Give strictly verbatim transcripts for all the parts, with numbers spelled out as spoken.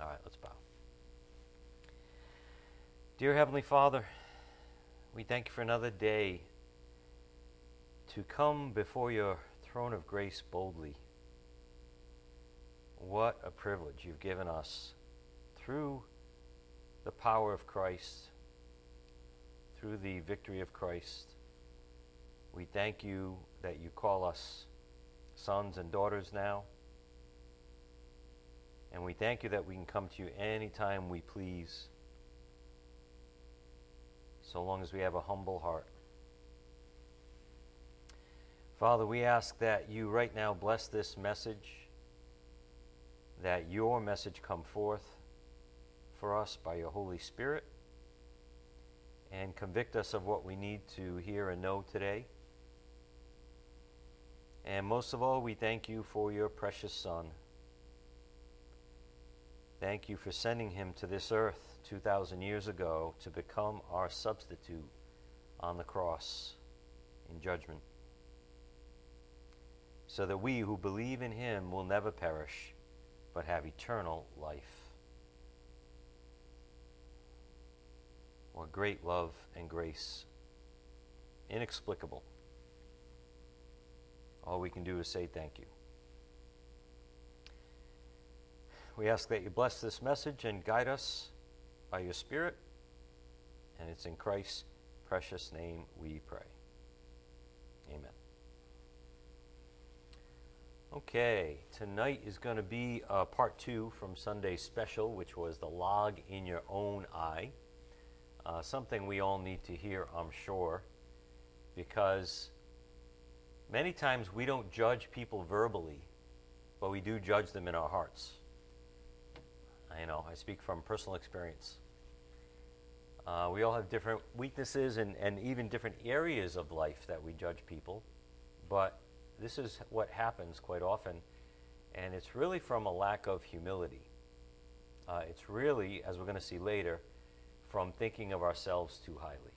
All right, let's bow. Dear Heavenly Father, we thank you for another day to come before your throne of grace boldly. What a privilege you've given us through the power of Christ, through the victory of Christ. We thank you that you call us sons and daughters now. And we thank you that we can come to you anytime we please, so long as we have a humble heart. Father, we ask that you right now bless this message, that your message come forth for us by your Holy Spirit, and convict us of what we need to hear and know today. And most of all, we thank you for your precious Son. Thank you for sending him to this earth two thousand years ago to become our substitute on the cross in judgment, so that we who believe in him will never perish, but have eternal life. What great love and grace, inexplicable. All we can do is say thank you. We ask that you bless this message and guide us by your Spirit, and it's in Christ's precious name we pray. Amen. Okay, tonight is going to be uh, part two from Sunday's special, which was the log in your own eye. Uh, something we all need to hear, I'm sure, because many times we don't judge people verbally, but we do judge them in our hearts. I know, I speak from personal experience. Uh, we all have different weaknesses and, and even different areas of life that we judge people, but this is what happens quite often, and it's really from a lack of humility. Uh, it's really, as we're going to see later, from thinking of ourselves too highly.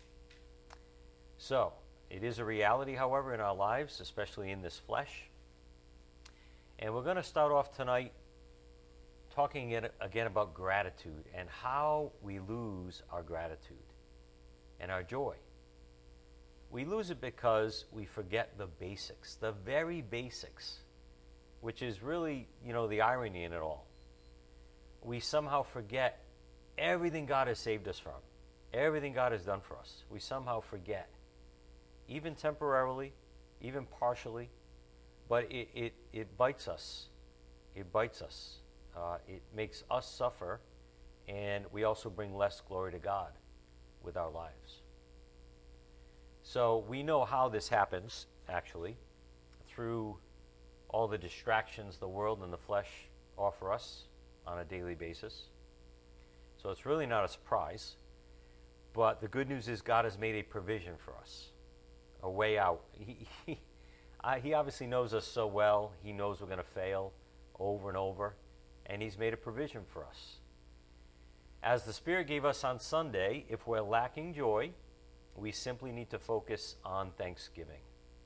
So, it is a reality, however, in our lives, especially in this flesh. And we're going to start off tonight talking again about gratitude and how we lose our gratitude and our joy. We lose it because we forget the basics, the very basics, which is really, you know, the irony in it all. We somehow forget everything God has saved us from, everything God has done for us. We somehow forget, even temporarily, even partially, but it, it, it bites us. It bites us. Uh, it makes us suffer, and we also bring less glory to God with our lives. So we know how this happens, actually, through all the distractions the world and the flesh offer us on a daily basis. So it's really not a surprise. But the good news is God has made a provision for us, a way out. He, he, I, he obviously knows us so well. He knows we're going to fail over and over. And he's made a provision for us. As the Spirit gave us on Sunday, if we're lacking joy, we simply need to focus on thanksgiving.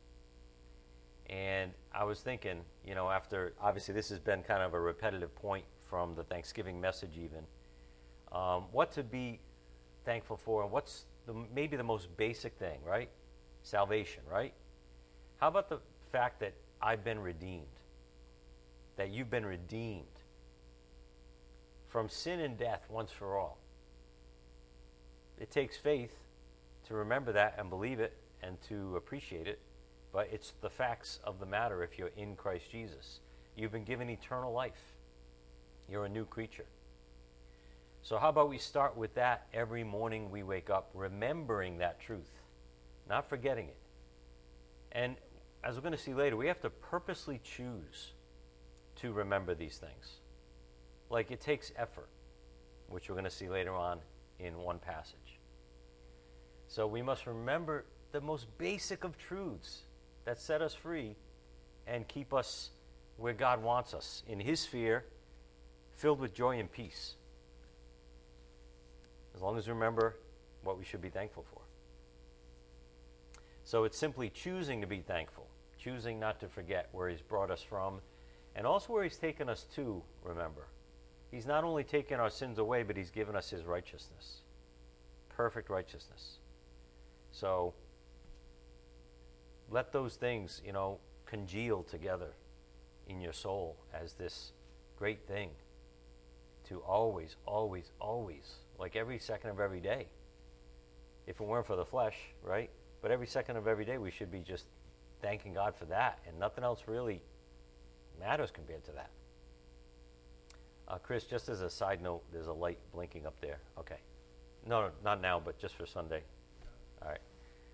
And I was thinking, you know, after, obviously this has been kind of a repetitive point from the Thanksgiving message even, um, what to be thankful for, and what's the, maybe the most basic thing, right? Salvation, right? How about the fact that I've been redeemed? That you've been redeemed from sin and death once for all. It takes faith to remember that and believe it and to appreciate it, but it's the facts of the matter if you're in Christ Jesus. You've been given eternal life. You're a new creature. So how about we start with that every morning we wake up, remembering that truth, not forgetting it. And as we're going to see later, we have to purposely choose to remember these things. Like it takes effort, which we're going to see later on in one passage. So we must remember the most basic of truths that set us free and keep us where God wants us, in his sphere, filled with joy and peace. As long as we remember what we should be thankful for. So it's simply choosing to be thankful, choosing not to forget where he's brought us from, and also where he's taken us to, remember. He's not only taken our sins away, but he's given us his righteousness. Perfect righteousness. So let those things, you know, congeal together in your soul as this great thing to always, always, always, like every second of every day. If it weren't for the flesh, right? But every second of every day we should be just thanking God for that, and nothing else really matters compared to that. Uh, Chris, just as a side note, there's a light blinking up there. Okay. No, no, not now, but just for Sunday. All right.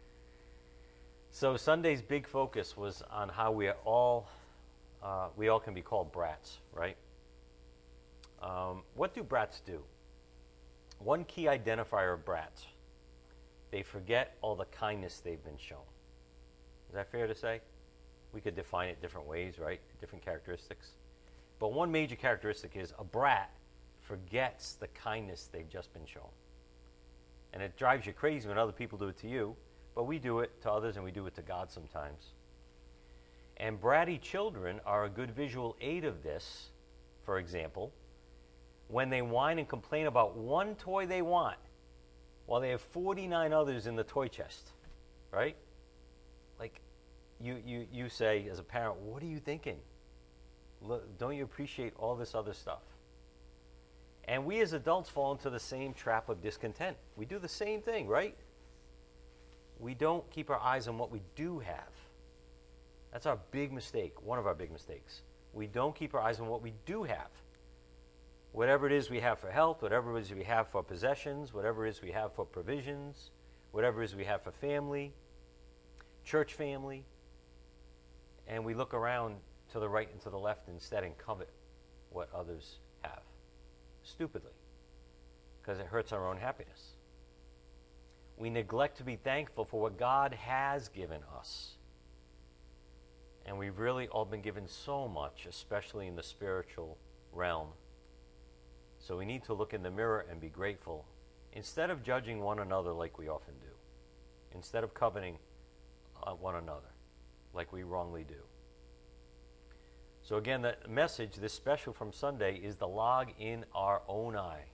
So Sunday's big focus was on how we are all, uh, we all can be called brats, right? Um, what do brats do? One key identifier of brats: they forget all the kindness they've been shown. Is that fair to say? We could define it different ways, right? Different characteristics. But one major characteristic is a brat forgets the kindness they've just been shown. And it drives you crazy when other people do it to you, but we do it to others and we do it to God sometimes. And bratty children are a good visual aid of this. For example, when they whine and complain about one toy they want, while they have forty-nine others in the toy chest, right? Like, you, you, you say as a parent, what are you thinking? Look, don't you appreciate all this other stuff? And we as adults fall into the same trap of discontent. We do the same thing, right? We don't keep our eyes on what we do have. That's our big mistake, one of our big mistakes. We don't keep our eyes on what we do have. Whatever it is we have for health, whatever it is we have for possessions, whatever it is we have for provisions, whatever it is we have for family, church family, and we look around to the right and to the left instead and covet what others have. Stupidly, because it hurts our own happiness. We neglect to be thankful for what God has given us. And we've really all been given so much, especially in the spiritual realm. So we need to look in the mirror and be grateful, instead of judging one another like we often do, instead of coveting uh, one another like we wrongly do. So again, the message, this special from Sunday, is the log in our own eye.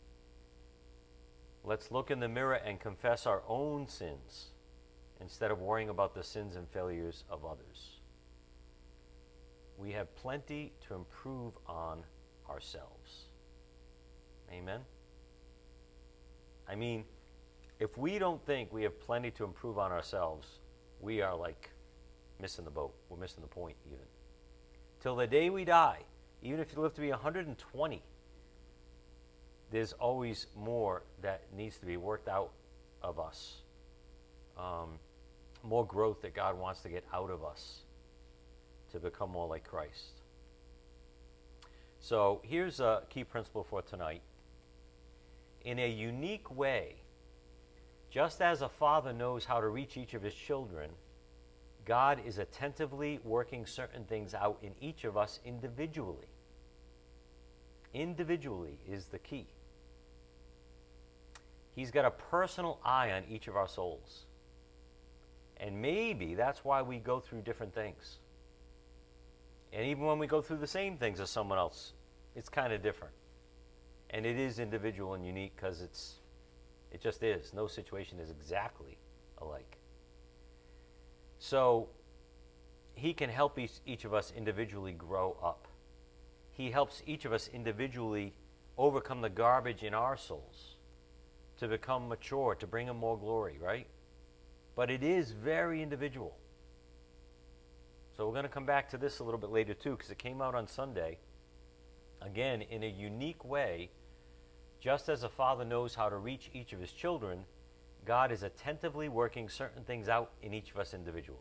Let's look in the mirror and confess our own sins instead of worrying about the sins and failures of others. We have plenty to improve on ourselves. Amen? I mean, if we don't think we have plenty to improve on ourselves, we are like missing the boat. We're missing the point even. Till the day we die, even if you live to be one hundred twenty, there's always more that needs to be worked out of us. Um, more growth that God wants to get out of us to become more like Christ. So here's a key principle for tonight. In a unique way, just as a father knows how to reach each of his children, God is attentively working certain things out in each of us individually. Individually is the key. He's got a personal eye on each of our souls. And maybe that's why we go through different things. And even when we go through the same things as someone else, it's kind of different. And it is individual and unique because it's, it just is. No situation is exactly alike. So he can help each, each of us individually grow up. He helps each of us individually overcome the garbage in our souls to become mature, to bring him more glory, right? But it is very individual. So we're going to come back to this a little bit later too, because it came out on Sunday. Again, in a unique way, just as a father knows how to reach each of his children, God is attentively working certain things out in each of us individually.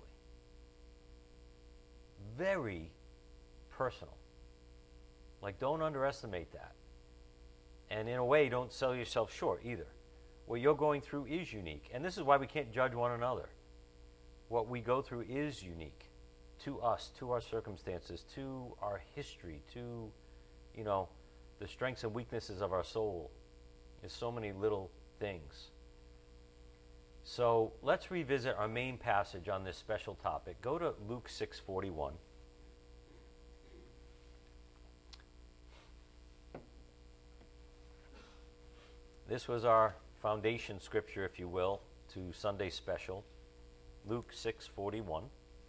Very personal. Like, don't underestimate that. And in a way, don't sell yourself short either. What you're going through is unique. And this is why we can't judge one another. What we go through is unique to us, to our circumstances, to our history, to, you know, the strengths and weaknesses of our soul. There's so many little things. So let's revisit our main passage on this special topic. Go to Luke six forty-one. This was our foundation scripture, if you will, to Sunday special, Luke six forty-one.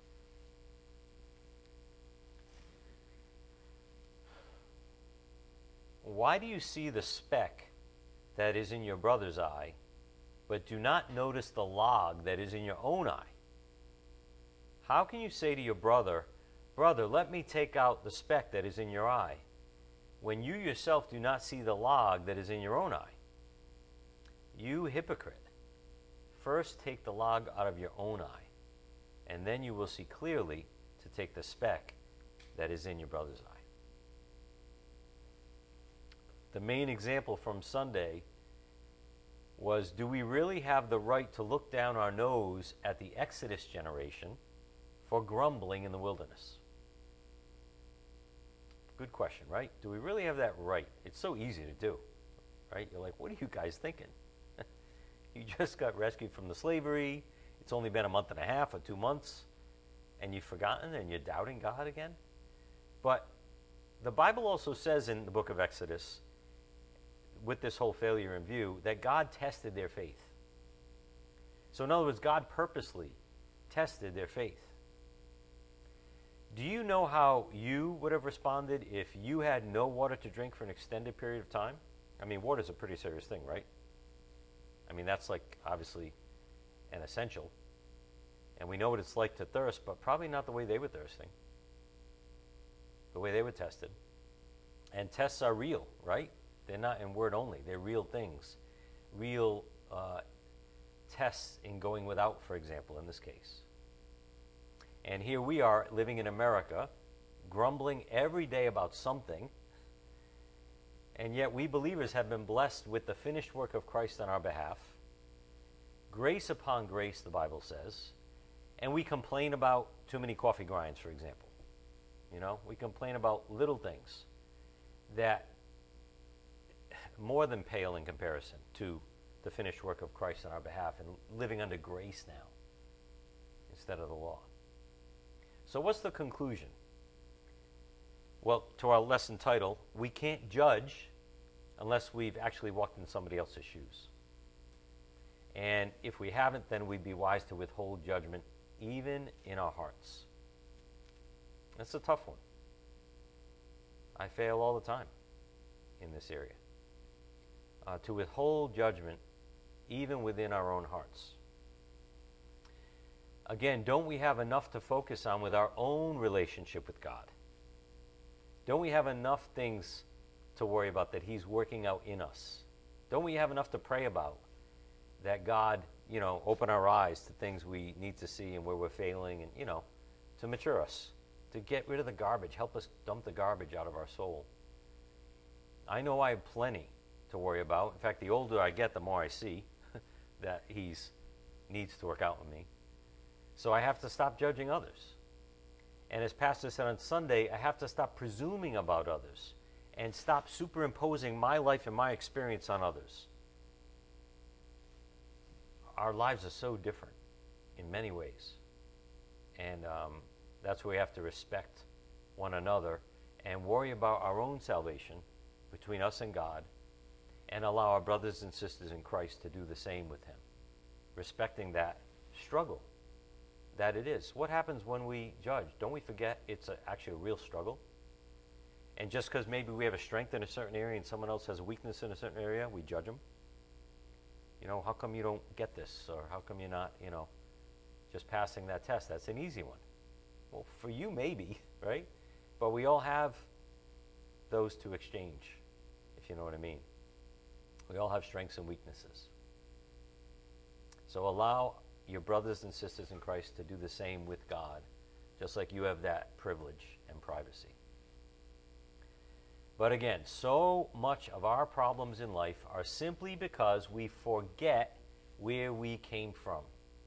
Why do you see the speck that is in your brother's eye, but do not notice the log that is in your own eye? How can you say to your brother, Brother, let me take out the speck that is in your eye, when you yourself do not see the log that is in your own eye? You hypocrite, first take the log out of your own eye, and then you will see clearly to take the speck that is in your brother's eye. The main example from Sunday was, do we really have the right to look down our nose at the Exodus generation for grumbling in the wilderness? Good question, right? Do we really have that right? It's so easy to do, right? You're like, what are you guys thinking? You just got rescued from the slavery. It's only been a month and a half or two months, and you've forgotten and you're doubting God again? But the Bible also says in the book of Exodus, with this whole failure in view, that God tested their faith. So in other words, God purposely tested their faith. Do you know how you would have responded if you had no water to drink for an extended period of time? I mean, water is a pretty serious thing, right? I mean, that's like obviously an essential. And we know what it's like to thirst, but probably not the way they were thirsting, the way they were tested. And tests are real, right? They're not in word only. They're real things. Real uh, tests in going without, for example, in this case. And here we are living in America, grumbling every day about something, and yet we believers have been blessed with the finished work of Christ on our behalf. Grace upon grace, the Bible says. And we complain about too many coffee grinds, for example. You know, we complain about little things that more than pale in comparison to the finished work of Christ on our behalf and living under grace now instead of the law. So what's the conclusion? Well, to our lesson title, we can't judge unless we've actually walked in somebody else's shoes. And if we haven't, then we'd be wise to withhold judgment even in our hearts. That's a tough one. I fail all the time in this area. Uh, to withhold judgment even within our own hearts. Again, don't we have enough to focus on with our own relationship with God? Don't we have enough things to worry about that He's working out in us? Don't we have enough to pray about that God, you know, open our eyes to things we need to see and where we're failing and, you know, to mature us, to get rid of the garbage, help us dump the garbage out of our soul? I know I have plenty to worry about. In fact, the older I get, the more I see that He's needs to work out in me. So I have to stop judging others. And as Pastor said on Sunday, I have to stop presuming about others and stop superimposing my life and my experience on others. Our lives are so different in many ways. And um, that's where we have to respect one another and worry about our own salvation between us and God, and allow our brothers and sisters in Christ to do the same with Him, respecting that struggle that it is. What happens when we judge? Don't we forget it's a, actually a real struggle? And just because maybe we have a strength in a certain area and someone else has a weakness in a certain area, we judge them? You know, how come you don't get this? Or how come you're not, you know, just passing that test? That's an easy one. Well, for you, maybe, right? But we all have those to exchange, if you know what I mean. We all have strengths and weaknesses. So allow your brothers and sisters in Christ to do the same with God, just like you have that privilege and privacy. But again, so much of our problems in life are simply because we forget where we came from.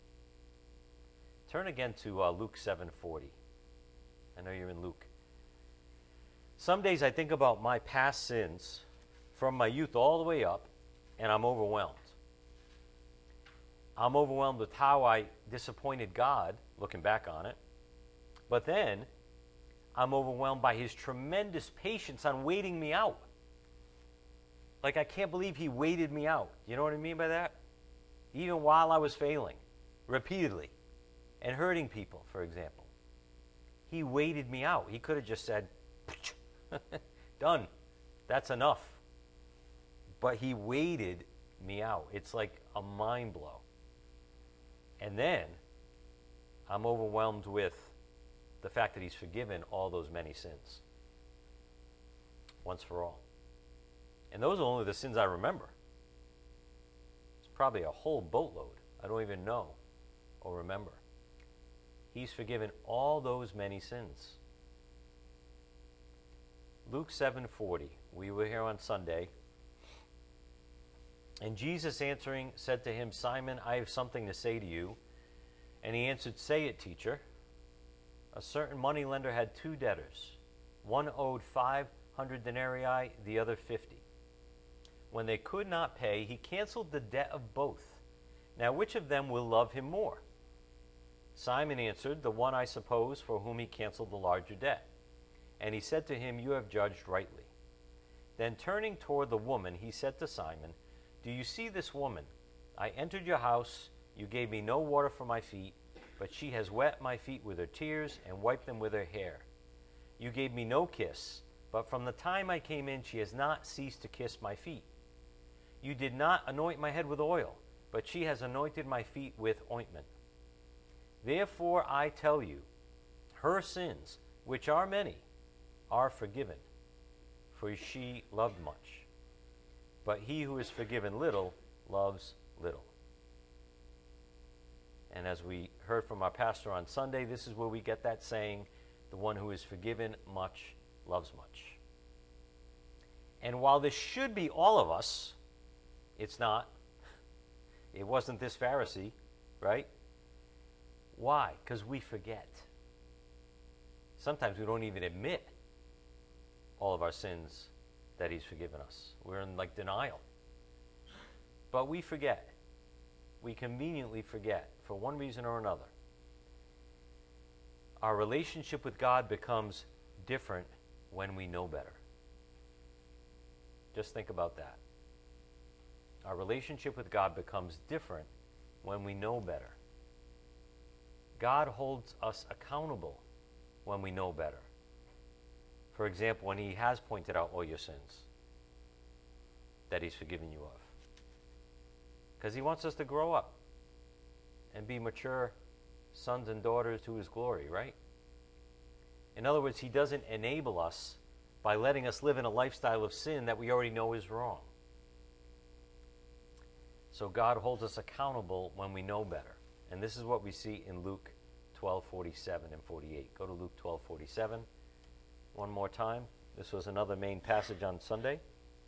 Turn again to uh, Luke seven forty. I know you're in Luke. Some days I think about my past sins from my youth all the way up, and I'm overwhelmed. I'm overwhelmed with how I disappointed God, looking back on it. But then, I'm overwhelmed by His tremendous patience on waiting me out. Like, I can't believe he waited me out. You know what I mean by that? Even while I was failing, repeatedly, and hurting people, for example. He waited me out. He could have just said, done. That's enough. But he waited me out. It's like a mind blow. And then I'm overwhelmed with the fact that he's forgiven all those many sins. Once for all. And those are only the sins I remember. It's probably a whole boatload I don't even know or remember. He's forgiven all those many sins. Luke seven forty. We were here on Sunday. And Jesus answering said to him, Simon, I have something to say to you. And he answered, Say it, teacher. A certain moneylender had two debtors. One owed five hundred denarii, the other fifty. When they could not pay, he canceled the debt of both. Now which of them will love him more? Simon answered, The one, I suppose, for whom he canceled the larger debt. And he said to him, You have judged rightly. Then turning toward the woman, he said to Simon, Do you see this woman? I entered your house. You gave me no water for my feet, but she has wet my feet with her tears and wiped them with her hair. You gave me no kiss, but from the time I came in, she has not ceased to kiss my feet. You did not anoint my head with oil, but she has anointed my feet with ointment. Therefore I tell you, her sins, which are many, are forgiven, for she loved much. But he who is forgiven little loves little. And as we heard from our pastor on Sunday, this is where we get that saying, the one who is forgiven much loves much. And while this should be all of us, it's not. It wasn't this Pharisee, right? Why? Because we forget. Sometimes we don't even admit all of our sins that he's forgiven us. We're in like denial. But we forget. We conveniently forget for one reason or another. Our relationship with God becomes different when we know better. Just think about that. Our relationship with God becomes different when we know better. God holds us accountable when we know better. For example, when he has pointed out all your sins that he's forgiven you of. Because he wants us to grow up and be mature sons and daughters to his glory, right? In other words, he doesn't enable us by letting us live in a lifestyle of sin that we already know is wrong. So God holds us accountable when we know better. And this is what we see in Luke twelve forty-seven and forty-eight. Go to Luke twelve forty-seven one more time. This was another main passage on Sunday.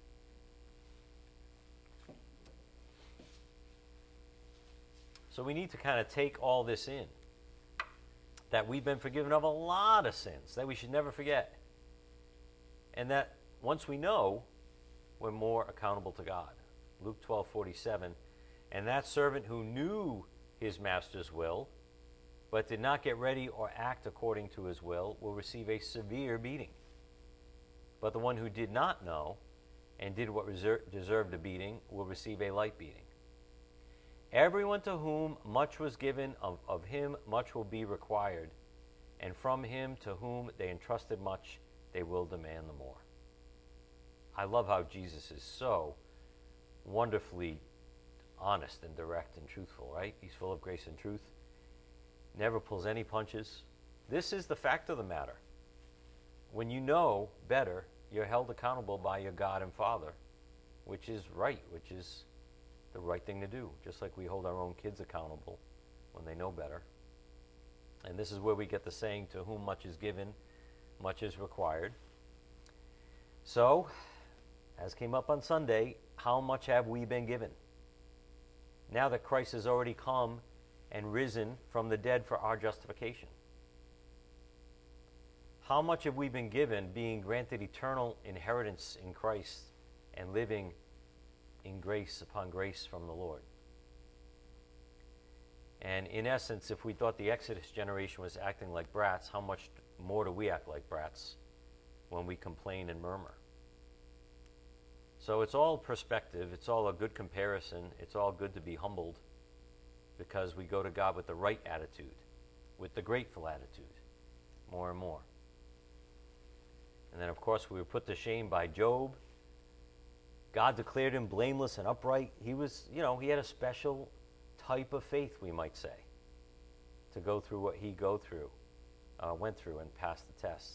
So we need to kind of take all this in. That we've been forgiven of a lot of sins that we should never forget. And that once we know, we're more accountable to God. Luke twelve forty-seven. And that servant who knew his master's will, but did not get ready or act according to his will, will receive a severe beating. But the one who did not know and did what reser- deserved a beating will receive a light beating. Everyone to whom much was given, of, of him much will be required, and from him to whom they entrusted much, they will demand the more. I love how Jesus is so wonderfully honest and direct and truthful, right? He's full of grace and truth. Never pulls any punches. This is the fact of the matter. When you know better, you're held accountable by your God and Father, which is right, which is the right thing to do, just like we hold our own kids accountable when they know better. And this is where we get the saying, to whom much is given, much is required. So, as came up on Sunday, how much have we been given? Now that Christ has already come and risen from the dead for our justification. How much have we been given, being granted eternal inheritance in Christ and living in grace upon grace from the Lord? And in essence, if we thought the Exodus generation was acting like brats, how much more do we act like brats when we complain and murmur? So it's all perspective. It's all a good comparison. It's all good to be humbled because we go to God with the right attitude, with the grateful attitude, more and more. And then, of course, we were put to shame by Job. God declared him blameless and upright. He was, you know, he had a special type of faith, we might say, to go through what he go through, uh, went through and passed the test.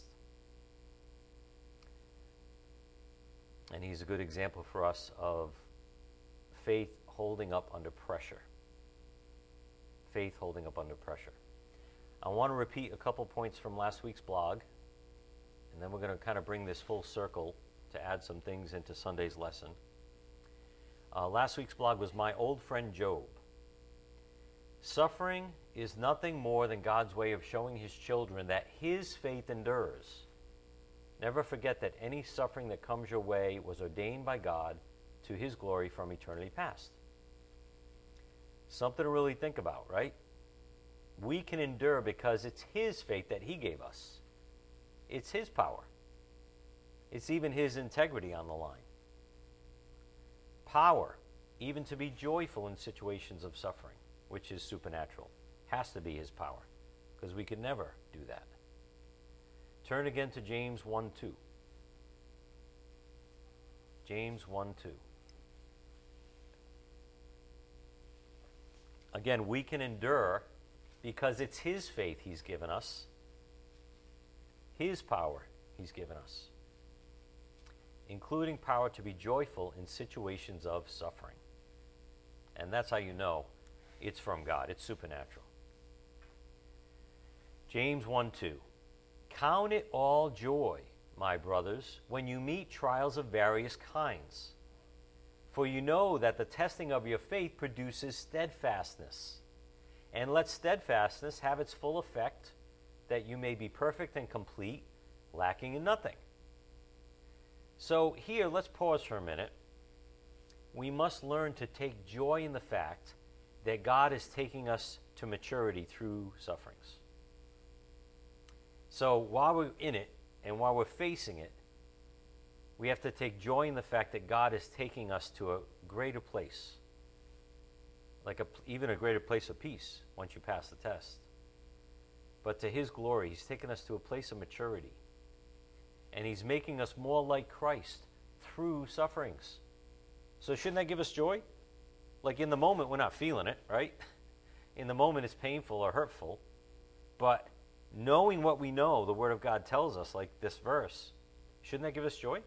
And he's a good example for us of faith holding up under pressure. Faith holding up under pressure. I want to repeat a couple points from last week's blog, and then we're going to kind of bring this full circle to add some things into Sunday's lesson. Uh, last week's blog was my old friend Job. Suffering is nothing more than God's way of showing his children that his faith endures. Never forget that any suffering that comes your way was ordained by God to his glory from eternity past. Something to really think about, right? We can endure because it's his faith that he gave us. It's his power. It's even his integrity on the line. Power, even to be joyful in situations of suffering, which is supernatural, has to be his power, because we could never do that. Turn again to James one two. James one two. Again, we can endure because it's his faith he's given us, his power he's given us, including power to be joyful in situations of suffering. And that's how you know it's from God. It's supernatural. James one two. Count it all joy, my brothers, when you meet trials of various kinds. For you know that the testing of your faith produces steadfastness. And let steadfastness have its full effect, that you may be perfect and complete, lacking in nothing. So here, let's pause for a minute. We must learn to take joy in the fact that God is taking us to maturity through sufferings. So while we're in it and while we're facing it, we have to take joy in the fact that God is taking us to a greater place, like a, even a greater place of peace once you pass the test. But to his glory, he's taken us to a place of maturity. And he's making us more like Christ through sufferings. So shouldn't that give us joy? Like in the moment, we're not feeling it, right? In the moment, it's painful or hurtful. But knowing what we know, the Word of God tells us, like this verse, shouldn't that give us joy?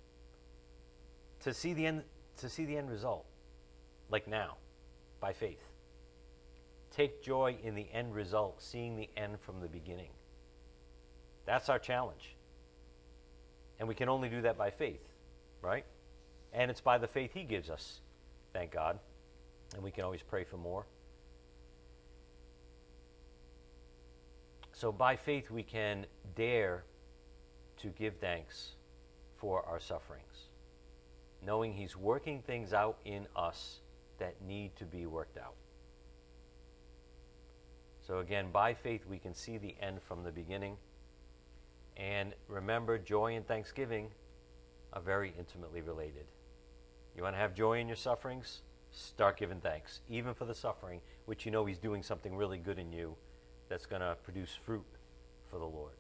To see the end, to see the end result, like now, by faith. Take joy in the end result, seeing the end from the beginning. That's our challenge. And we can only do that by faith, right? And it's by the faith he gives us, thank God. And we can always pray for more. So by faith we can dare to give thanks for our sufferings, knowing he's working things out in us that need to be worked out. So again, by faith we can see the end from the beginning. And remember, joy and thanksgiving are very intimately related. You want to have joy in your sufferings? Start giving thanks, even for the suffering, which you know he's doing something really good in you that's going to produce fruit for the Lord.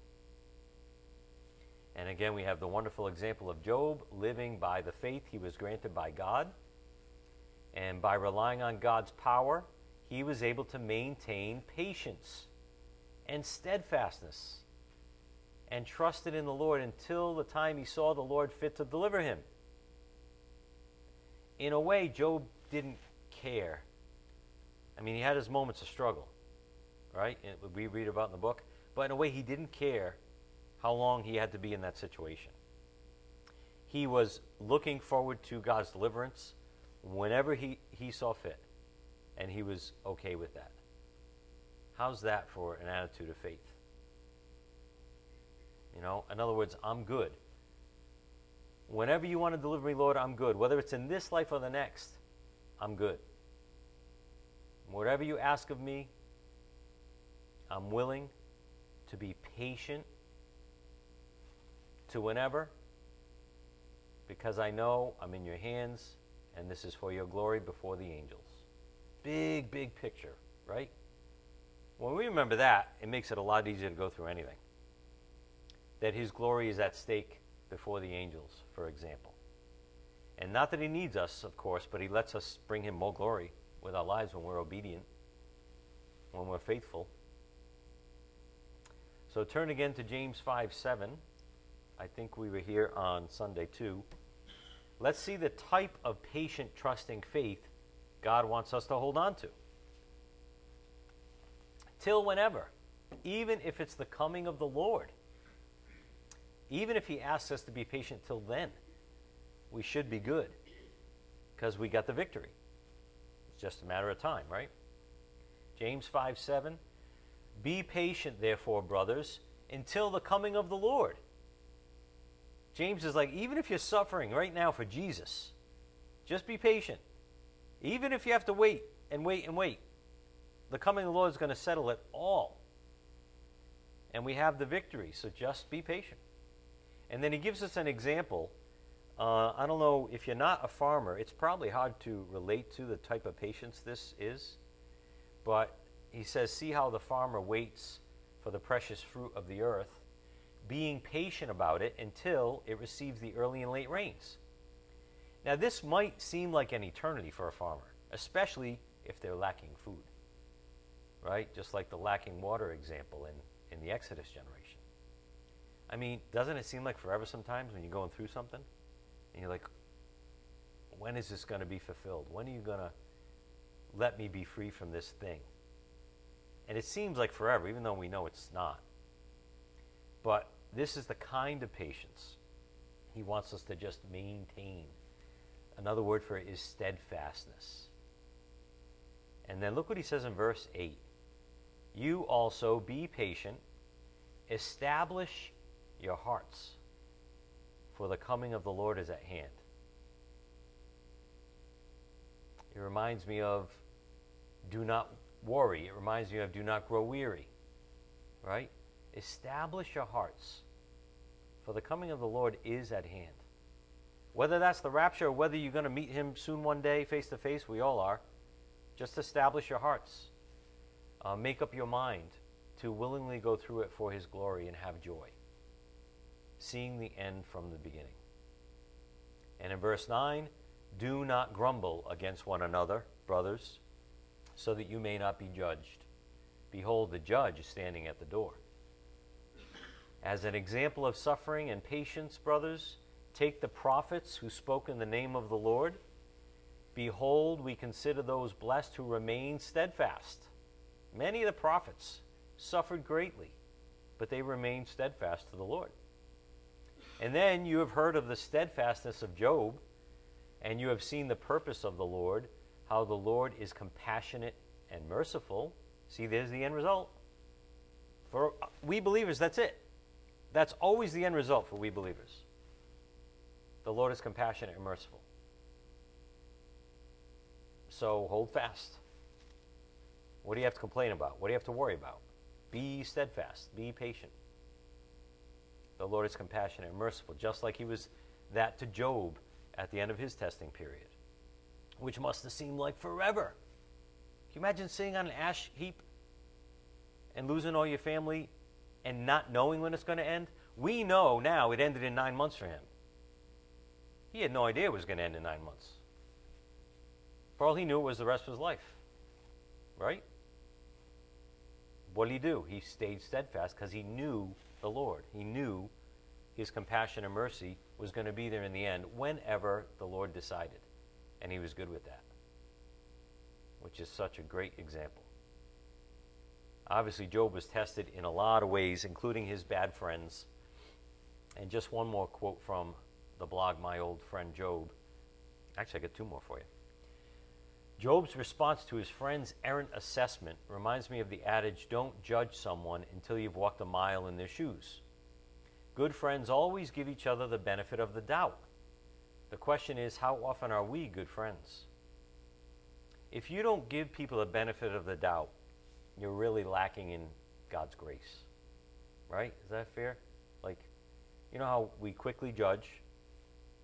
And again, we have the wonderful example of Job living by the faith he was granted by God. And by relying on God's power, he was able to maintain patience and steadfastness and trusted in the Lord until the time he saw the Lord fit to deliver him. In a way, Job didn't care. I mean, he had his moments of struggle, right? We read about in the book. But in a way, he didn't care how long he had to be in that situation. He was looking forward to God's deliverance whenever he, he saw fit. And he was okay with that. How's that for an attitude of faith? You know, in other words, I'm good. Whenever you want to deliver me, Lord, I'm good. Whether it's in this life or the next, I'm good. Whatever you ask of me, I'm willing to be patient to whenever, because I know I'm in your hands, and this is for your glory before the angels. Big, big picture, right? When we remember that, it makes it a lot easier to go through anything. That his glory is at stake before the angels, for example. And not that he needs us, of course, but he lets us bring him more glory with our lives when we're obedient, when we're faithful. So turn again to James five seven. I think we were here on Sunday too. Let's see the type of patient, trusting faith God wants us to hold on to. Till whenever, even if it's the coming of the Lord, even if he asks us to be patient till then, we should be good because we got the victory. It's just a matter of time, right? James five seven, be patient, therefore, brothers, until the coming of the Lord. James is like, even if you're suffering right now for Jesus, just be patient. Even if you have to wait and wait and wait, the coming of the Lord is going to settle it all. And we have the victory, so just be patient. And then he gives us an example. Uh, I don't know, if you're not a farmer, it's probably hard to relate to the type of patience this is. But he says, see how the farmer waits for the precious fruit of the earth, being patient about it until it receives the early and late rains. Now, this might seem like an eternity for a farmer, especially if they're lacking food, right? Just like the lacking water example in, in the Exodus generation. I mean, doesn't it seem like forever sometimes when you're going through something? And you're like, when is this going to be fulfilled? When are you going to let me be free from this thing? And it seems like forever, even though we know it's not. But this is the kind of patience he wants us to just maintain. Another word for it is steadfastness. And then look what he says in verse eight. You also be patient, establish your hearts, for the coming of the Lord is at hand. It reminds me of do not worry. It reminds me of do not grow weary, right? Establish your hearts, for the coming of the Lord is at hand. Whether that's the rapture or whether you're going to meet him soon one day face to face, we all are, just establish your hearts. Uh, make up your mind to willingly go through it for his glory and have joy, seeing the end from the beginning. And in verse nine, do not grumble against one another, brothers, so that you may not be judged. Behold, the judge is standing at the door. As an example of suffering and patience, brothers, take the prophets who spoke in the name of the Lord. Behold, we consider those blessed who remain steadfast. Many of the prophets suffered greatly, but they remained steadfast to the Lord. And then you have heard of the steadfastness of Job, and you have seen the purpose of the Lord, how the Lord is compassionate and merciful. See, there's the end result. For we believers, that's it. That's always the end result for we believers. The Lord is compassionate and merciful. So hold fast. What do you have to complain about? What do you have to worry about? Be steadfast. Be patient. The Lord is compassionate and merciful, just like he was that to Job at the end of his testing period, which must have seemed like forever. Can you imagine sitting on an ash heap and losing all your family and not knowing when it's going to end? We know now it ended in nine months for him. He had no idea it was going to end in nine months. For all he knew, it was the rest of his life. Right? What did he do? He stayed steadfast because he knew the Lord. He knew his compassion and mercy was going to be there in the end whenever the Lord decided. And he was good with that, which is such a great example. Obviously, Job was tested in a lot of ways, including his bad friends. And just one more quote from the blog, My Old Friend Job. Actually, I got two more for you. Job's response to his friend's errant assessment reminds me of the adage, don't judge someone until you've walked a mile in their shoes. Good friends always give each other the benefit of the doubt. The question is, how often are we good friends? If you don't give people the benefit of the doubt, you're really lacking in God's grace. Right? Is that fair? Like, you know how we quickly judge,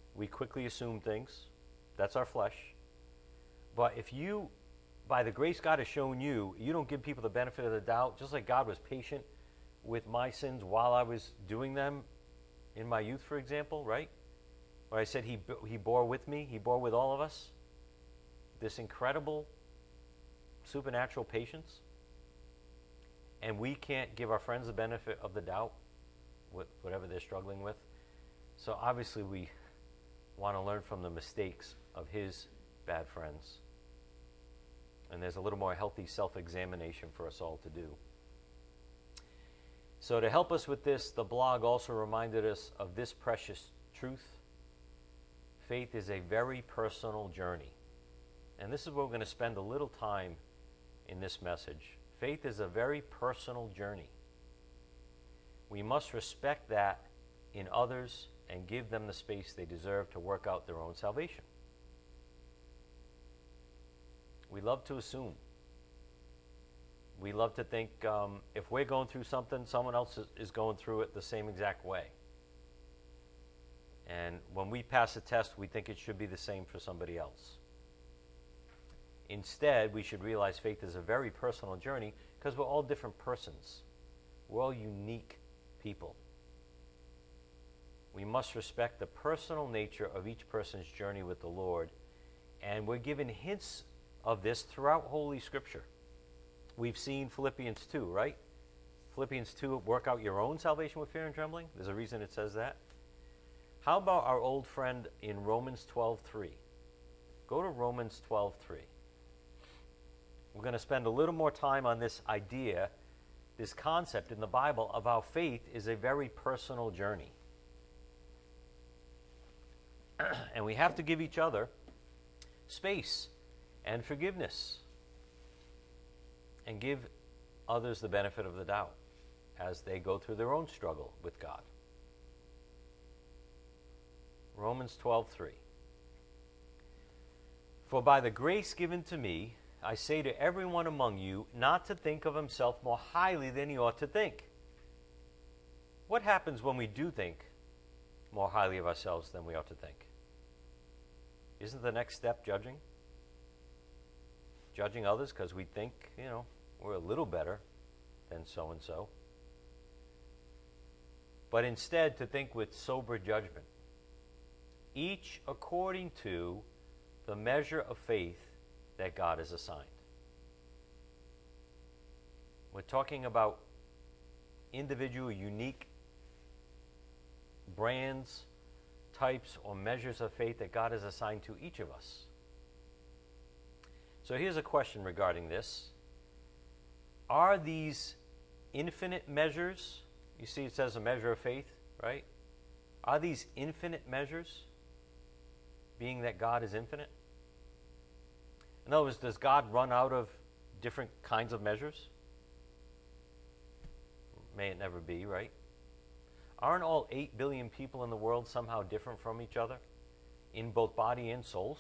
We quickly assume things. That's our flesh. But if you, by the grace God has shown you, you don't give people the benefit of the doubt, just like God was patient with my sins while I was doing them in my youth, for example, right? Where I said he, he bore with me, he bore with all of us. This incredible supernatural patience. And we can't give our friends the benefit of the doubt, with whatever they're struggling with. So obviously we want to learn from the mistakes of his bad friends. And there's a little more healthy self-examination for us all to do. So to help us with this, the blog also reminded us of this precious truth. Faith is a very personal journey. And this is where we're going to spend a little time in this message. Faith is a very personal journey. We must respect that in others and give them the space they deserve to work out their own salvation. We love to assume. We love to think um, if we're going through something, someone else is, is going through it the same exact way. And when we pass a test, we think it should be the same for somebody else. Instead, we should realize faith is a very personal journey because we're all different persons. We're all unique people. We must respect the personal nature of each person's journey with the Lord, and we're given hints of this throughout Holy Scripture. We've seen Philippians two, right? Philippians two, work out your own salvation with fear and trembling. There's a reason it says that. How about our old friend in Romans twelve three? Go to Romans twelve three. We're going to spend a little more time on this idea, this concept in the Bible of how faith is a very personal journey. And we have to give each other space and forgiveness and give others the benefit of the doubt as they go through their own struggle with God. Romans twelve three. For by the grace given to me, I say to everyone among you not to think of himself more highly than he ought to think. What happens when we do think more highly of ourselves than we ought to think? Isn't the next step judging? Judging others because we think, you know, we're a little better than so-and-so. But instead to think with sober judgment, each according to the measure of faith that God has assigned. We're talking about individual, unique brands, types, or measures of faith that God has assigned to each of us. So here's a question regarding this. Are these infinite measures? You see it says a measure of faith, right? Are these infinite measures, being that God is infinite? In other words, does God run out of different kinds of measures? May it never be, right? Aren't all eight billion people in the world somehow different from each other in both body and souls?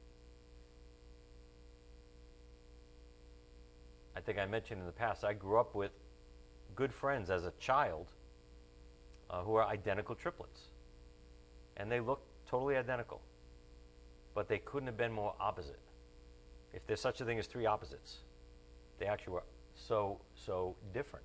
I think I mentioned in the past, I grew up with good friends as a child uh, who are identical triplets. And they look totally identical. But they couldn't have been more opposite. If there's such a thing as three opposites, they actually were so, so different.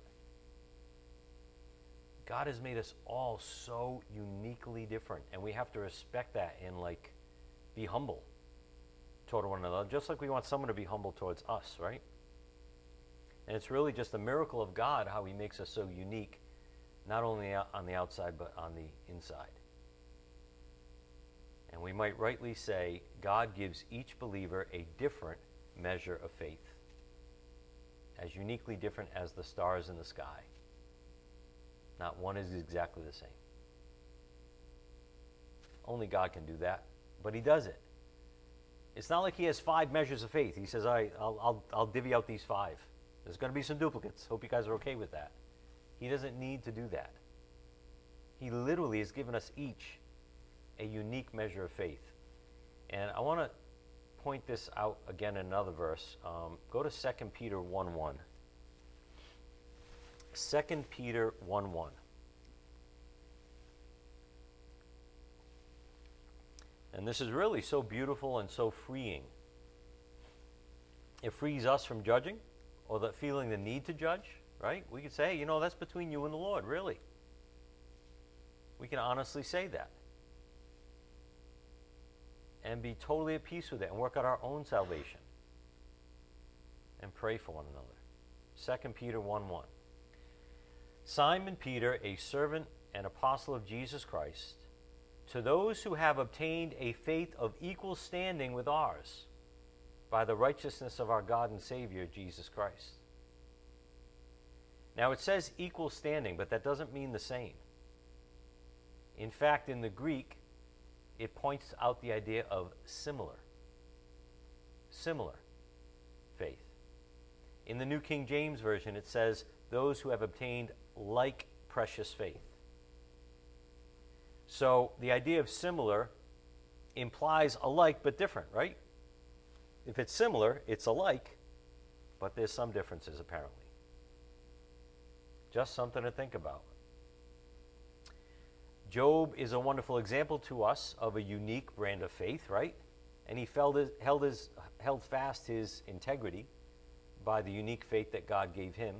God has made us all so uniquely different, and we have to respect that and, like, be humble toward one another, just like we want someone to be humble towards us, right? And it's really just a miracle of God how he makes us so unique, not only on the outside, but on the inside. And we might rightly say God gives each believer a different measure of faith, as uniquely different as the stars in the sky. Not one is exactly the same. Only God can do that, but he does it. It's not like he has five measures of faith. He says, all right, I'll, I'll, I'll divvy out these five. There's going to be some duplicates. Hope you guys are okay with that. He doesn't need to do that. He literally has given us each a unique measure of faith. And I want to point this out again in another verse. Um, go to Second Peter one one. Second Peter one one. And this is really so beautiful and so freeing. It frees us from judging or the feeling the need to judge, right? We could say, hey, you know, that's between you and the Lord, really. We can honestly say that. And be totally at peace with it and work out our own salvation. And pray for one another. Second Peter one one. Simon Peter, a servant and apostle of Jesus Christ, to those who have obtained a faith of equal standing with ours, by the righteousness of our God and Savior, Jesus Christ. Now it says equal standing, but that doesn't mean the same. In fact, in the Greek, it points out the idea of similar. Similar faith. In the New King James Version, it says, those who have obtained like precious faith. So the idea of similar implies alike but different, right? If it's similar, it's alike, but there's some differences apparently. Just something to think about. Job is a wonderful example to us of a unique brand of faith, right? And he held, his, held, his, held fast his integrity by the unique faith that God gave him.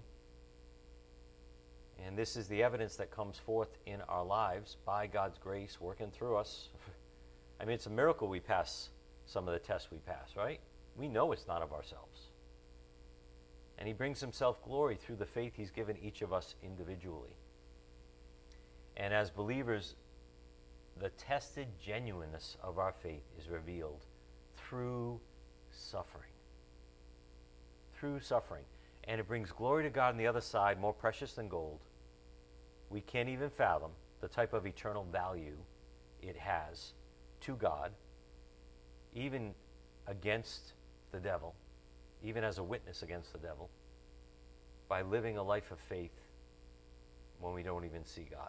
And this is the evidence that comes forth in our lives by God's grace working through us. I mean, it's a miracle we pass some of the tests we pass, right? We know it's not of ourselves. And he brings himself glory through the faith he's given each of us individually. And as believers, the tested genuineness of our faith is revealed through suffering. Through suffering. And it brings glory to God on the other side, more precious than gold. We can't even fathom the type of eternal value it has to God, even against the devil, even as a witness against the devil, by living a life of faith when we don't even see God.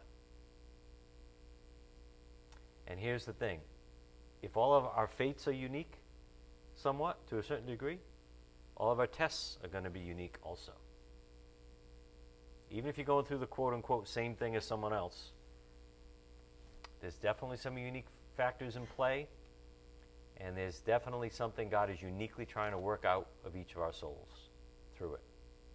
And here's the thing. If all of our faiths are unique, somewhat, to a certain degree, all of our tests are going to be unique also. Even if you're going through the quote-unquote same thing as someone else, there's definitely some unique factors in play, and there's definitely something God is uniquely trying to work out of each of our souls through it.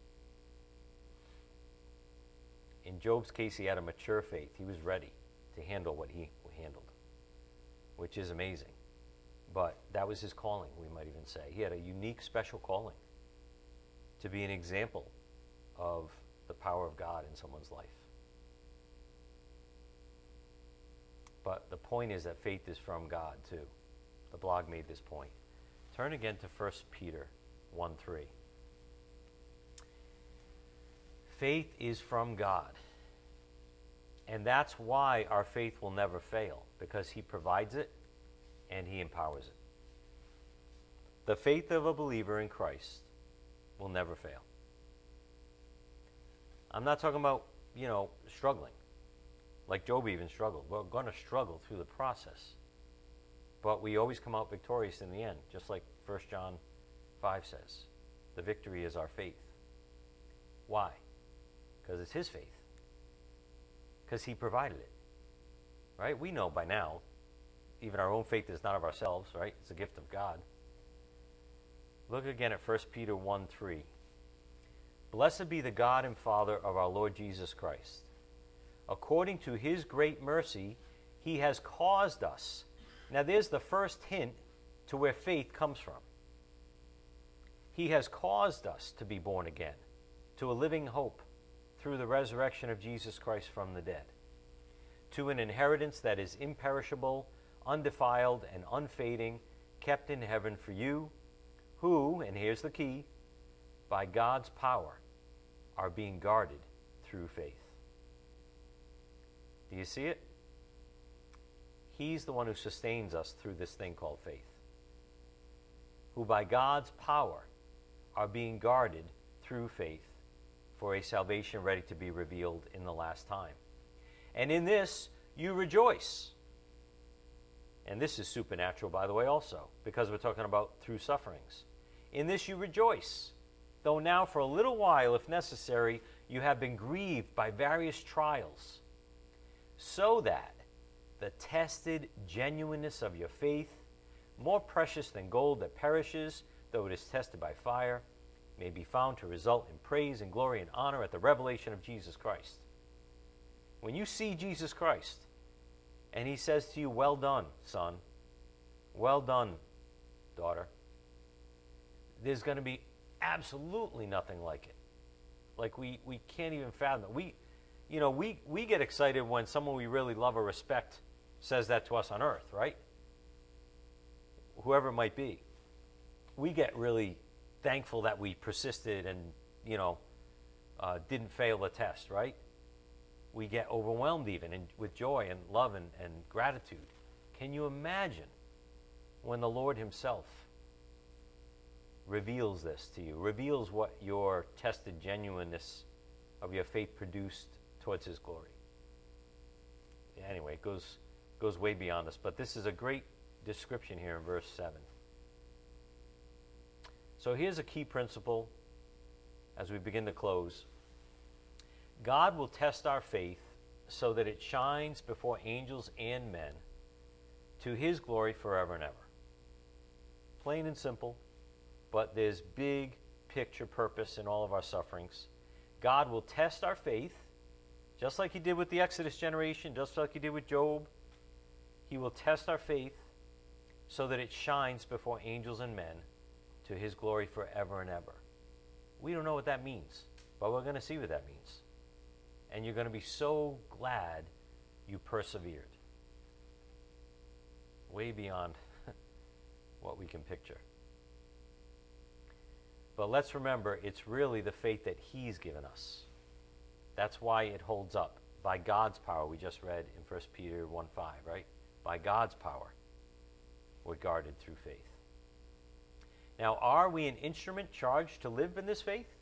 In Job's case, he had a mature faith. He was ready to handle what he handled, which is amazing. But that was his calling, we might even say. He had a unique, special calling to be an example of the power of God in someone's life. But the point is that faith is from God, too. The blog made this point. Turn again to First Peter one three. Faith is from God. And that's why our faith will never fail, because he provides it and he empowers it. The faith of a believer in Christ will never fail. I'm not talking about, you know, struggling, like Job even struggled. We're going to struggle through the process. But we always come out victorious in the end, just like First John five says. The victory is our faith. Why? Because it's his faith. Because he provided it. Right? We know by now, even our own faith is not of ourselves, right? It's a gift of God. Look again at First Peter one three. Blessed be the God and Father of our Lord Jesus Christ. According to his great mercy, he has caused us. Now there's the first hint to where faith comes from. He has caused us to be born again, to a living hope through the resurrection of Jesus Christ from the dead, to an inheritance that is imperishable, undefiled, and unfading, kept in heaven for you, who, and here's the key, by God's power are being guarded through faith. Do you see it? He's the one who sustains us through this thing called faith, who by God's power are being guarded through faith for a salvation ready to be revealed in the last time. And in this you rejoice. And this is supernatural, by the way, also, because we're talking about through sufferings. In this you rejoice, though now for a little while, if necessary, you have been grieved by various trials, so that the tested genuineness of your faith, more precious than gold that perishes, though it is tested by fire, may be found to result in praise and glory and honor at the revelation of Jesus Christ. When you see Jesus Christ, and he says to you, well done, son, well done, daughter, there's going to be absolutely nothing like it. Like we, we can't even fathom it. We, you know, we, we get excited when someone we really love or respect says that to us on earth, right? Whoever it might be. We get really thankful that we persisted and, you know, uh, didn't fail the test, right? We get overwhelmed even in, with joy and love and, and gratitude. Can you imagine when the Lord himself reveals this to you, reveals what your tested genuineness of your faith produced towards his glory? Yeah, anyway, it goes, goes way beyond this, but this is a great description here in verse seven. So here's a key principle as we begin to close. God will test our faith so that it shines before angels and men to his glory forever and ever. Plain and simple, but there's big picture purpose in all of our sufferings. God will test our faith, just like he did with the Exodus generation, just like he did with Job. He will test our faith so that it shines before angels and men to his glory forever and ever. We don't know what that means, but we're going to see what that means. And you're going to be so glad you persevered. Way beyond what we can picture. But let's remember, it's really the faith that he's given us. That's why it holds up. By God's power, we just read in First Peter one five, right? By God's power, we're guarded through faith. Now, are we an instrument charged to live in this faith?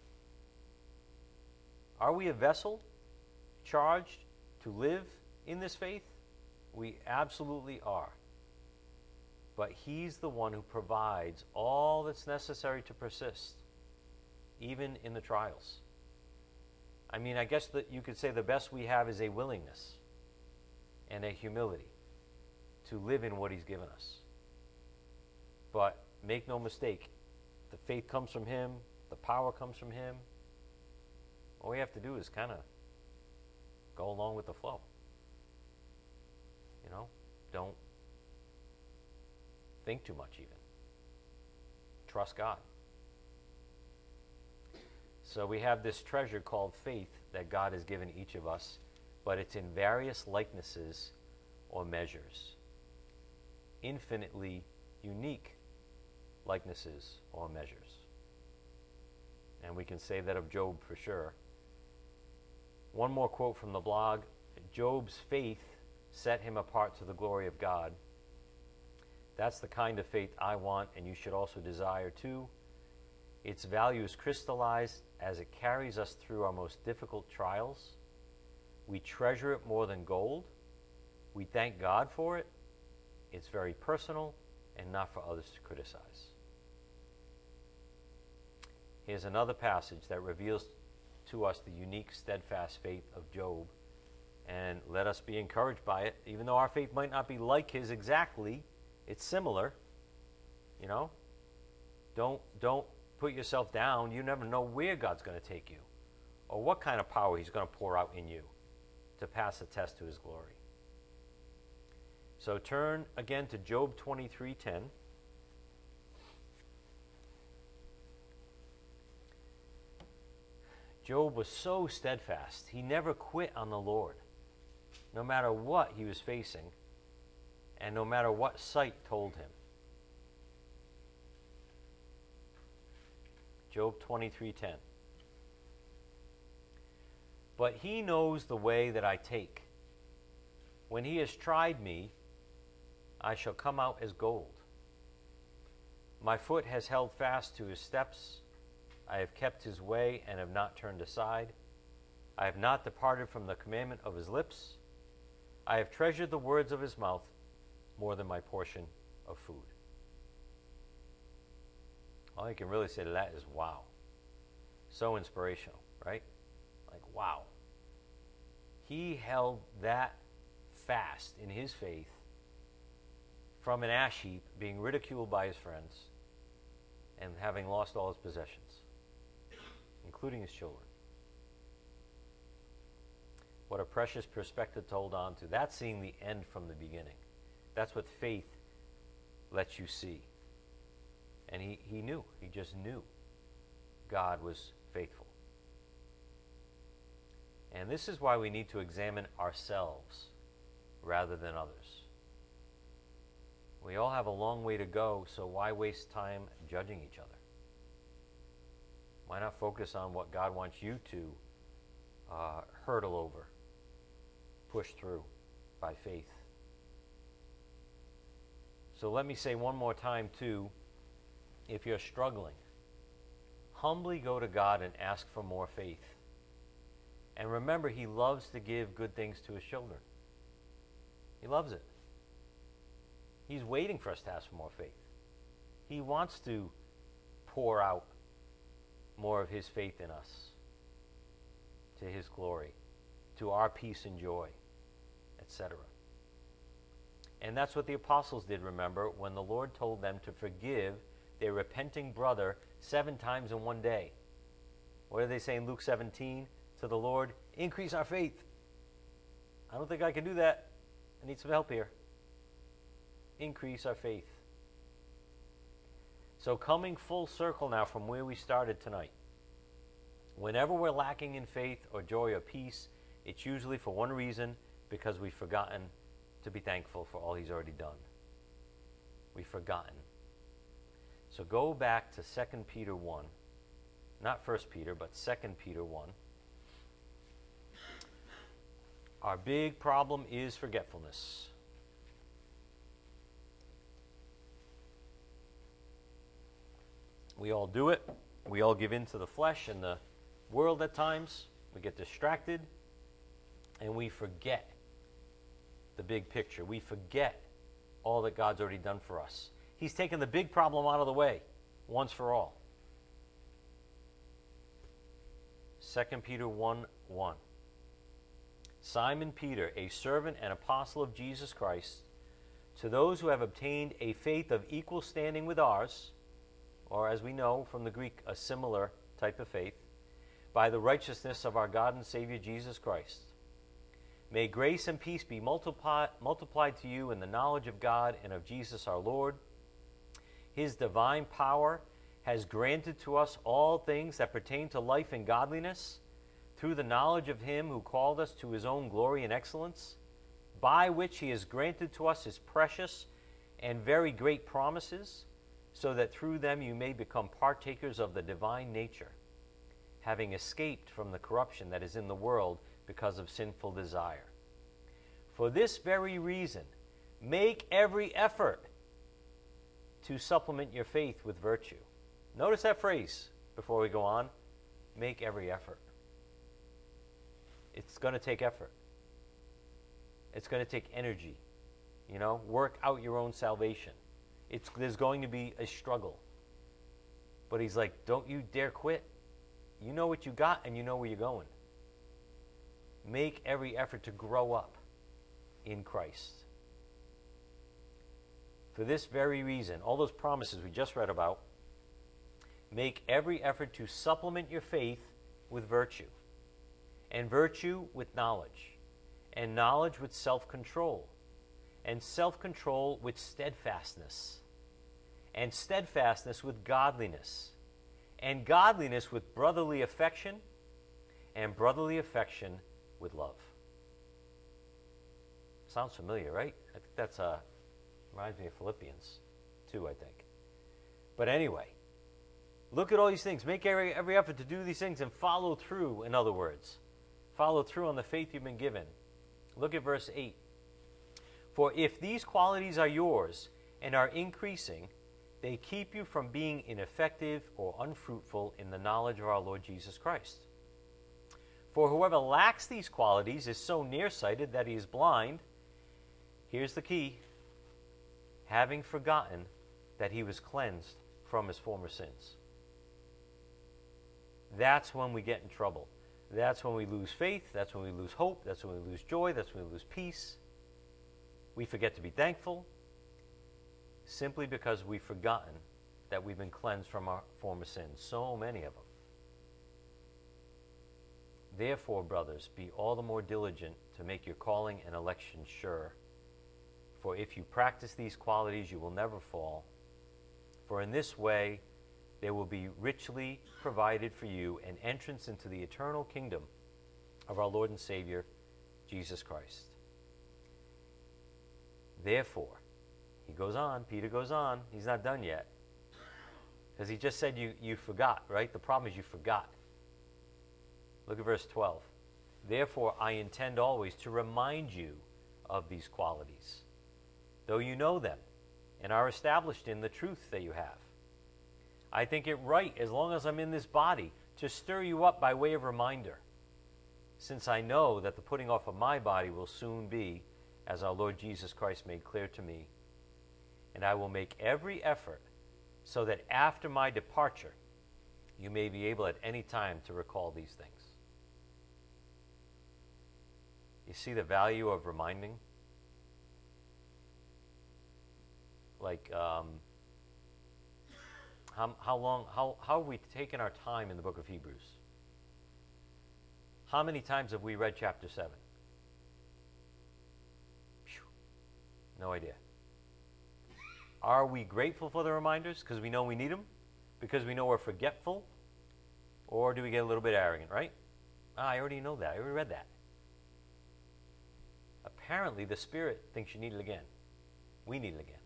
Are we a vessel charged to live in this faith? We absolutely are. But he's the one who provides all that's necessary to persist, even in the trials. I mean, I guess that you could say the best we have is a willingness and a humility to live in what he's given us. But make no mistake, the faith comes from him, the power comes from him. All we have to do is kind of go along with the flow. You know, don't think too much even. Trust God. So we have this treasure called faith that God has given each of us, but it's in various likenesses or measures. Infinitely unique likenesses or measures. And we can say that of Job for sure. One more quote from the blog. Job's faith set him apart to the glory of God. That's the kind of faith I want, and you should also desire too. Its value is crystallized as it carries us through our most difficult trials. We treasure it more than gold. We thank God for it. It's very personal and not for others to criticize. Here's another passage that reveals to us the unique, steadfast faith of Job, and let us be encouraged by it. Even though our faith might not be like his exactly, it's similar. You know, don't don't put yourself down. You never know where God's going to take you or what kind of power he's going to pour out in you to pass the test to his glory. So turn again to Job twenty-three ten. Job was so steadfast. He never quit on the Lord, no matter what he was facing and no matter what sight told him. Job twenty-three ten. But he knows the way that I take. When he has tried me, I shall come out as gold. My foot has held fast to his steps. I have kept his way and have not turned aside. I have not departed from the commandment of his lips. I have treasured the words of his mouth more than my portion of food. All I can really say to that is wow. So inspirational, right? Like, wow. He held that fast in his faith from an ash heap, being ridiculed by his friends, and having lost all his possessions, including his children. What a precious perspective to hold on to. That's seeing the end from the beginning. That's what faith lets you see. And he, he knew. He just knew God was faithful. And this is why we need to examine ourselves rather than others. We all have a long way to go, so why waste time judging each other? Why not focus on what God wants you to uh, hurdle over, push through by faith? So let me say one more time, too, if you're struggling, humbly go to God and ask for more faith. And remember, he loves to give good things to his children. He loves it. He's waiting for us to ask for more faith. He wants to pour out more of his faith in us to his glory, to our peace and joy, et cetera. And that's what the apostles did, remember, when the Lord told them to forgive their repenting brother seven times in one day. What did they say in Luke seventeen to the Lord? Increase our faith. I don't think I can do that. I need some help here. Increase our faith. So coming full circle now from where we started tonight, whenever we're lacking in faith or joy or peace, it's usually for one reason, because we've forgotten to be thankful for all he's already done. We've forgotten. So go back to Second Peter one, not First Peter, but Second Peter one. Our big problem is forgetfulness. We all do it. We all give in to the flesh and the world at times. We get distracted, and we forget the big picture. We forget all that God's already done for us. He's taken the big problem out of the way once for all. Second Peter one one. Simon Peter, a servant and apostle of Jesus Christ, to those who have obtained a faith of equal standing with ours, or as we know from the Greek, a similar type of faith, by the righteousness of our God and Savior Jesus Christ. May grace and peace be multiply, multiplied to you in the knowledge of God and of Jesus our Lord. His divine power has granted to us all things that pertain to life and godliness, through the knowledge of him who called us to his own glory and excellence, by which he has granted to us his precious and very great promises, so that through them you may become partakers of the divine nature, having escaped from the corruption that is in the world because of sinful desire. For this very reason, make every effort to supplement your faith with virtue. Notice that phrase before we go on. Make every effort. It's going to take effort. It's going to take energy. You know, work out your own salvation. It's, there's going to be a struggle. But he's like, don't you dare quit. You know what you got and you know where you're going. Make every effort to grow up in Christ. For this very reason, all those promises we just read about, make every effort to supplement your faith with virtue, and virtue with knowledge, and knowledge with self-control, and self-control with steadfastness, and steadfastness with godliness, and godliness with brotherly affection, and brotherly affection with love. Sounds familiar, right? I think that's uh, reminds me of Philippians two, I think. But anyway, look at all these things. Make every, every effort to do these things and follow through, in other words. Follow through on the faith you've been given. Look at verse eight. For if these qualities are yours and are increasing, they keep you from being ineffective or unfruitful in the knowledge of our Lord Jesus Christ. For whoever lacks these qualities is so nearsighted that he is blind. Here's the key. Having forgotten that he was cleansed from his former sins. That's when we get in trouble. That's when we lose faith. That's when we lose hope. That's when we lose joy. That's when we lose peace. We forget to be thankful simply because we've forgotten that we've been cleansed from our former sins, so many of them. Therefore, brothers, be all the more diligent to make your calling and election sure. For if you practice these qualities, you will never fall. For in this way, there will be richly provided for you an entrance into the eternal kingdom of our Lord and Savior, Jesus Christ. Therefore, he goes on, Peter goes on, he's not done yet. Because he just said you, you forgot, right? The problem is you forgot. Look at verse twelve. Therefore, I intend always to remind you of these qualities, though you know them and are established in the truth that you have. I think it right, as long as I'm in this body, to stir you up by way of reminder, since I know that the putting off of my body will soon be, as our Lord Jesus Christ made clear to me. And I will make every effort so that after my departure, you may be able at any time to recall these things. You see the value of reminding? Like, um, how, how long, how, how have we taken our time in the book of Hebrews? How many times have we read chapter seven? Phew. No idea. Are we grateful for the reminders because we know we need them? Because we know we're forgetful? Or do we get a little bit arrogant, right? Ah, I already know that. I already read that. Apparently, the Spirit thinks you need it again. We need it again.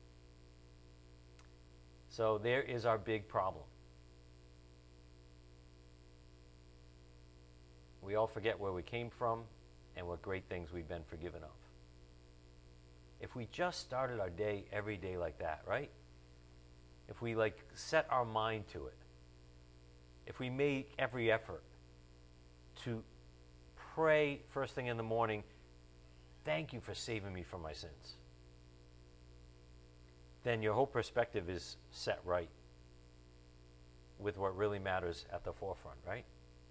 So there is our big problem. We all forget where we came from and what great things we've been forgiven of. If we just started our day every day like that, right? If we like set our mind to it, if we make every effort to pray first thing in the morning, thank you for saving me from my sins, then your whole perspective is set right with what really matters at the forefront, right?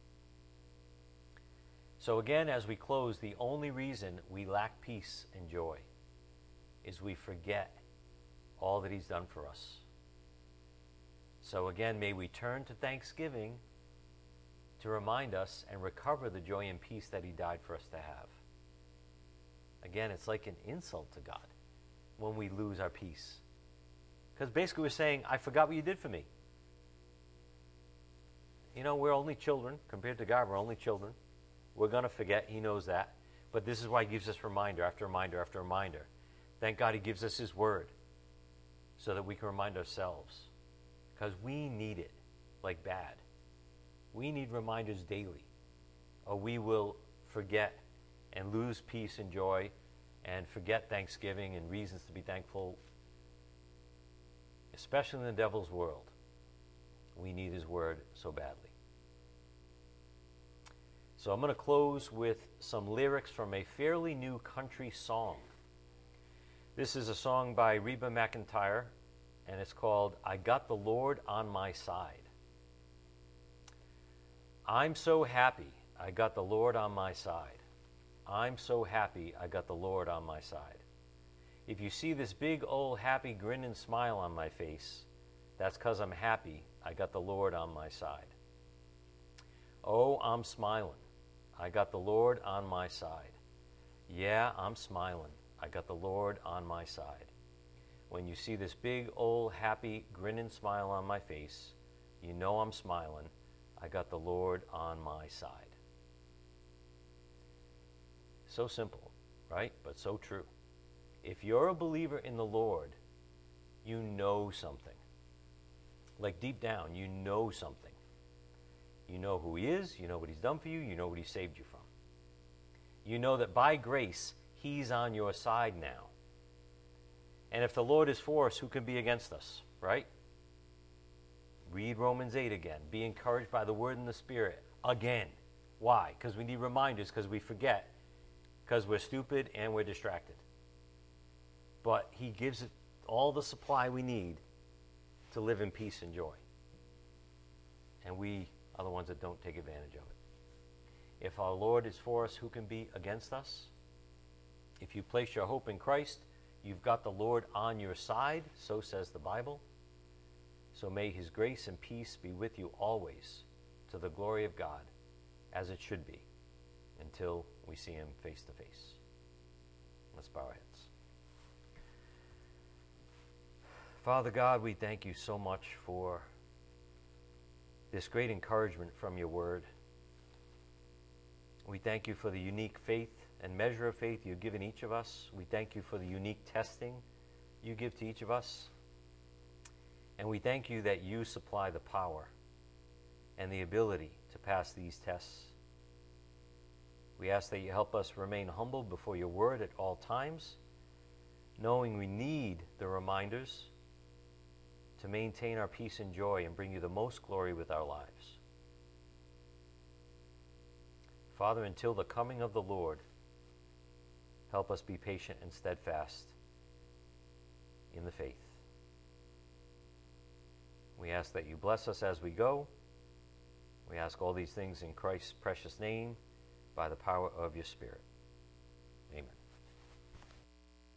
So again, as we close, the only reason we lack peace and joy is we forget all that he's done for us. So again, may we turn to thanksgiving to remind us and recover the joy and peace that he died for us to have. Again, it's like an insult to God when we lose our peace. Because basically we're saying, I forgot what you did for me. You know, we're only children. Compared to God, we're only children. We're going to forget. He knows that. But this is why he gives us reminder after reminder after reminder. Thank God he gives us his word so that we can remind ourselves. Because we need it like bad. We need reminders daily, or we will forget and lose peace and joy and forget thanksgiving and reasons to be thankful. Especially in the devil's world, we need his word so badly. So I'm going to close with some lyrics from a fairly new country song. This is a song by Reba McEntire, and it's called, I Got the Lord on My Side. I'm so happy I got the Lord on my side. I'm so happy I got the Lord on my side. If you see this big old happy grin and smile on my face, that's 'cause I'm happy I got the Lord on my side. Oh, I'm smiling. I got the Lord on my side. Yeah, I'm smiling. I got the Lord on my side. When you see this big old happy grin and smile on my face, you know I'm smiling. I got the Lord on my side. So simple, right? But so true. If you're a believer in the Lord, you know something. Like deep down, you know something. You know who he is, you know what he's done for you, you know what he saved you from. You know that by grace, he's on your side now. And if the Lord is for us, who can be against us, right? Read Romans eight again. Be encouraged by the word and the Spirit again. Why? Because we need reminders, because we forget, because we're stupid and we're distracted. But he gives it all the supply we need to live in peace and joy. And we are the ones that don't take advantage of it. If our Lord is for us, who can be against us? If you place your hope in Christ, you've got the Lord on your side, so says the Bible. So may his grace and peace be with you always, to the glory of God, as it should be, until we see him face to face. Let's bow our heads. Father God, we thank you so much for this great encouragement from your word. We thank you for the unique faith and measure of faith you've given each of us. We thank you for the unique testing you give to each of us. And we thank you that you supply the power and the ability to pass these tests. We ask that you help us remain humble before your word at all times, knowing we need the reminders to maintain our peace and joy and bring you the most glory with our lives. Father, until the coming of the Lord, help us be patient and steadfast in the faith. We ask that you bless us as we go. We ask all these things in Christ's precious name by the power of your Spirit. Amen.